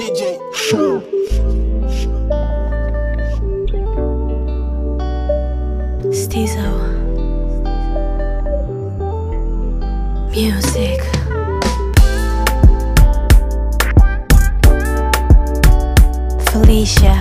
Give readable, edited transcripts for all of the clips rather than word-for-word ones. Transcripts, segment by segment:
DJ Show. Stizo Music. Felicia.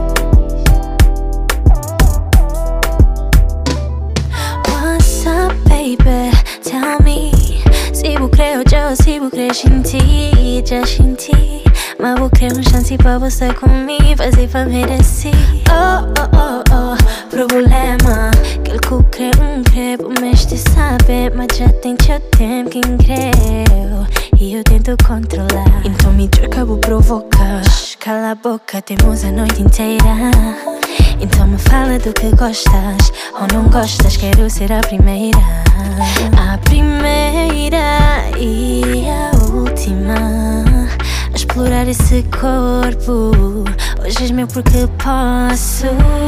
What's up, baby? Tell me. Se vou crer ou já, se vou crer em ti, já senti. Mas vou crer chance pra você comigo, fazer pra merecer. Oh, oh, oh, oh, problema. Que ele crê, crê, por mês de saber. Mas já tem teu tempo que creu e eu tento controlar. Então me troca, vou provocar. Cala a boca, temos a noite inteira. Então me fala do que gostas ou não gostas, quero ser a primeira. A primeira e a última a explorar esse corpo. Hoje és meu porque posso.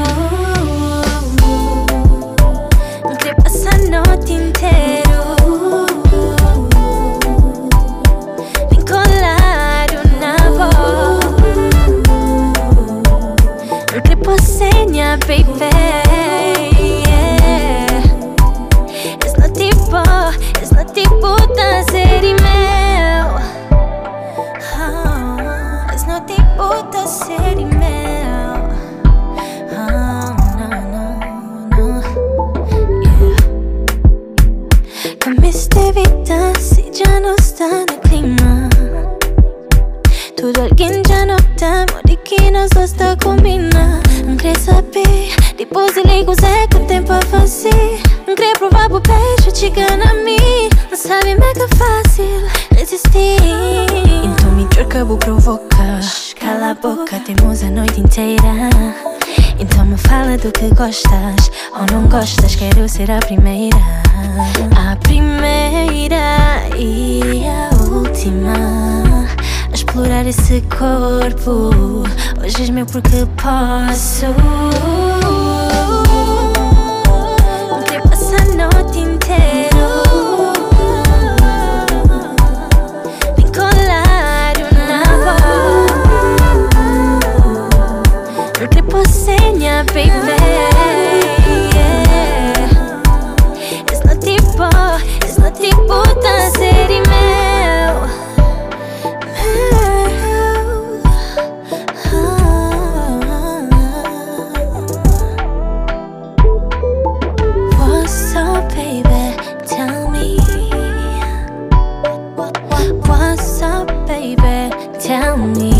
Querer passar a noite inteira. Vem colar na voz. Querer posseña, baby. It's not tipo da série meu. It's not tipo da série meu. No. Yeah. Cambiaste de vida si já não está no clima. Tudo alguém já nota, mori que nós dois tá combina. Não quer saber, depois de ligo é que tem pra fazer. Não quer provar pro beijo, chegando a mim. Não sabe mega fácil resistir. Então me troca, vou provocar. Cala a boca, temos a noite inteira. Então me fala do que gostas ou não gostas, quero ser a primeira. A primeira e a última a explorar esse corpo. Hoje és meu porque posso. Querer passar a noite inteira. Vem colar na voz. Querer posseña, baby. It's not tipo da série meu. What's up, baby? Tell me. What's up, baby? Tell me.